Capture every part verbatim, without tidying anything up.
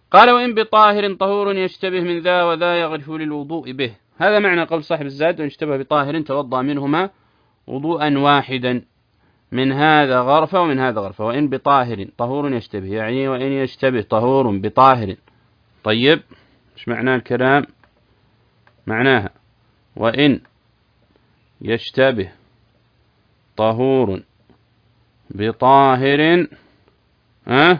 قال وإن بطاهر طهور يشتبه من ذا وذا يغرف للوضوء به. هذا معنى قول صاحب الزاد وإن اشتبه بطاهر توضأ منهما وضوءا واحدا، من هذا غرفة ومن هذا غرفة. وإن بطاهر طهور يشتبه، يعني وإن يشتبه طهور بطاهر. طيب ايش معنى الكلام؟ معناها وإن يشتبه طهور بطاهر أه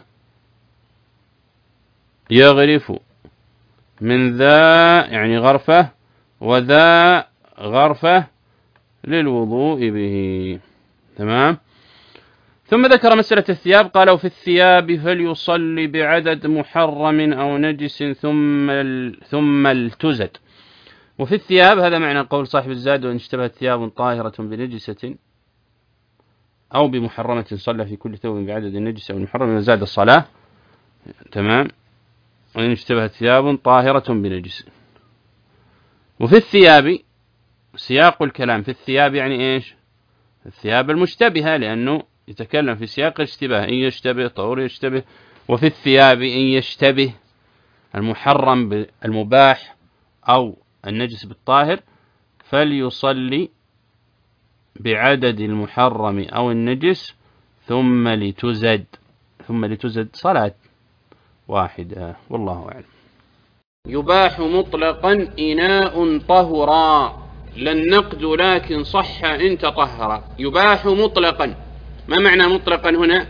يغرف من ذا، يعني غرفة، وذا غرفة للوضوء به. تمام. ثم ذكر مسألة الثياب، قال وفي الثياب فليصلي بعدد محرم أو نجس ثم ثم التزد. وفي الثياب هذا معنى قول صاحب الزاد وإن اشتبهت ثياب طاهرة بنجسة أو بمحرمة صلى في كل ثوب بعدد النجس أو المحرم زاد الصلاة. تمام. وإن اشتبهت ثياب طاهرة بنجس. وفي الثياب سياق الكلام في الثياب يعني إيش؟ الثياب المشتبهة، لأنه يتكلم في سياق الاشتباه، إن يشتبه طهور يشتبه. وفي الثياب إن يشتبه المحرم بالمباح أو النجس بالطاهر فليصلي بعدد المحرم أو النجس ثم لتزد ثم لتزد صلاة واحدة. والله أعلم. يباح مطلقا إناء طهرا لا النقد لكن صح إن تطهر. يباح مطلقا، ما معنى مطلقا هنا؟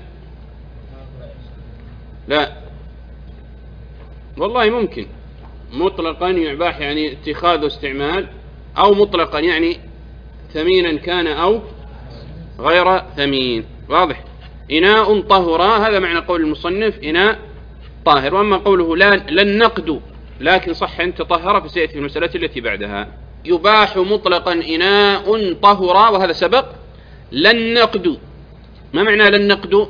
لا والله ممكن مطلقا يباح يعني اتخاذ واستعمال، أو مطلقا يعني ثمينا كان أو غير ثمين. واضح. إناء طهرا هذا معنى قول المصنف إناء طاهر. وأما قوله لا لن نقد لكن صح أن تطهر فسيأتي في المسألة التي بعدها. يباح مطلقا إناء طهرا، وهذا سبق. لن نقد، ما معنى لن نقد؟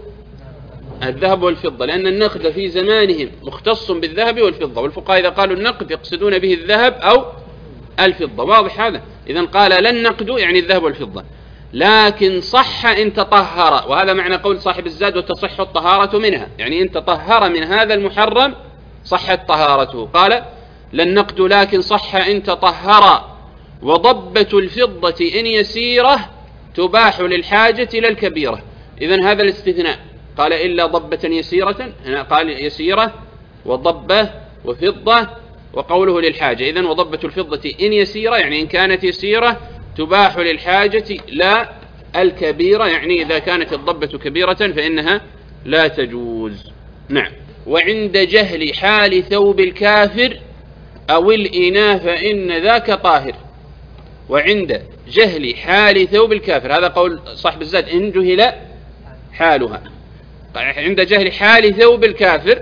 الذهب والفضة، لأن النقد في زمانهم مختص بالذهب والفضة، والفقهاء إذا قالوا النقد يقصدون به الذهب أو الفضة. واضح هذا؟ إذن قال لن نقد يعني الذهب والفضة، لكن صح إن تطهر، وهذا معنى قول صاحب الزاد وتصح الطهارة منها، يعني إن تطهر من هذا المحرم صحت طهارته. قال لن نقد لكن صح إن تطهر. وضبة الفضة إن يسيرة تباح للحاجة إلى الكبيرة. إذن هذا الاستثناء، قال إلا ضبة يسيرة، هنا قال يسيرة وضبة وفضة وقوله للحاجة. إذن وضبة الفضة إن يسيرة يعني إن كانت يسيرة تباح للحاجة لا الكبيرة، يعني إذا كانت الضبة كبيرة فإنها لا تجوز. نعم. وعند جهل حال ثوب الكافر أو الإناء فإن ذاك طاهر. وعند جهل حال ثوب الكافر، هذا قول صاحب الزاد إن جهل حالها. عند جهل حال ثوب الكافر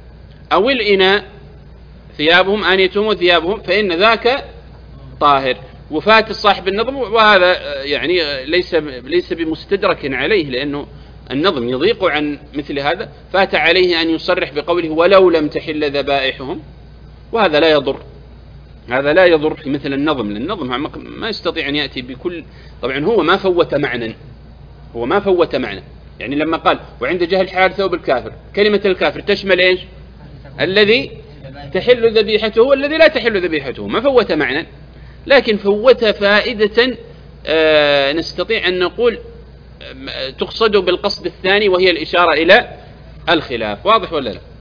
أو الإناء ثيابهم آنيتهم وثيابهم فإن ذاك طاهر. وفاة الصاحب النظم، وهذا يعني ليس ليس بمستدرك عليه، لأنه النظم يضيق عن مثل هذا، فات عليه أن يصرح بقوله ولو لم تحل ذبائحهم، وهذا لا يضر. هذا لا يضر في مثل النظم، لأن النظم ما يستطيع أن يأتي بكل، طبعا هو ما فوت معنى، هو ما فوت معنى. يعني لما قال وعند جهل حال ثوب الكافر، كلمة الكافر تشمل إيش؟ الذي تحل ذبيحته والذي لا تحل ذبيحته، ما فوت معنى، لكن فوت فائدة آه نستطيع أن نقول آه تقصد بالقصد الثاني، وهي الإشارة إلى الخلاف. واضح ولا لا؟